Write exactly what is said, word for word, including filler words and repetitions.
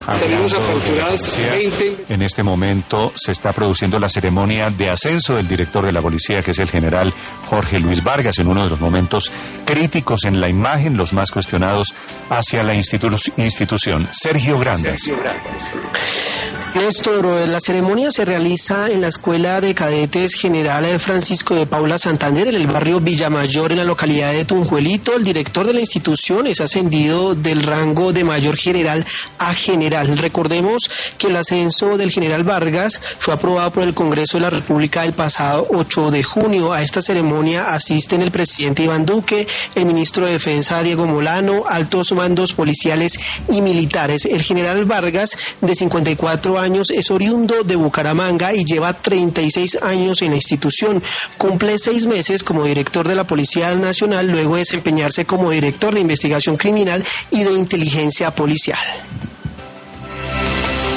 Tenemos aperturadas veinte. En este momento se está produciendo la ceremonia de ascenso del director de la policía, que es el general Jorge Luis Vargas, en uno de los momentos críticos en la imagen, los más cuestionados hacia la institu- institución. Sergio Grandas. Sergio Grandas. Néstor, la ceremonia se realiza en la Escuela de Cadetes General Francisco de Paula Santander, en el barrio Villamayor, en la localidad de Tunjuelito. El director de la institución es ascendido del rango de mayor general a general. Recordemos que el ascenso del general Vargas fue aprobado por el Congreso de la República el pasado ocho de junio. A esta ceremonia asisten el presidente Iván Duque, el ministro de Defensa Diego Molano, altos mandos policiales y militares. El general Vargas, de cincuenta y cuatro años, es oriundo de Bucaramanga y lleva treinta y seis años en la institución. Cumple seis meses como director de la Policía Nacional, luego de desempeñarse como director de investigación criminal y de inteligencia policial.